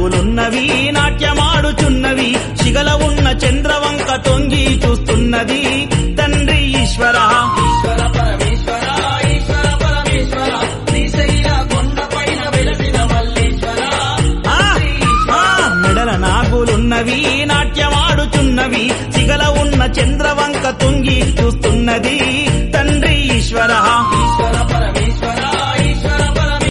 నాగులున్నవి నాట్యమాడుచున్నవి శిగల ఉన్న చంద్రవంక తొంగి చూస్తున్నది తండ్రి ఈశ్వర ఈశ్వర పరమేశ్వర ఈశ్వర పరమేశ్వర శ్రీశైల కొండపైన వెలసిన మల్లీశ్వర మెడల నాగులున్నవి నాట్యమాడుచున్నవి శిగల ఉన్న చంద్రవంక తొంగి చూస్తున్నది తండ్రి ఈశ్వర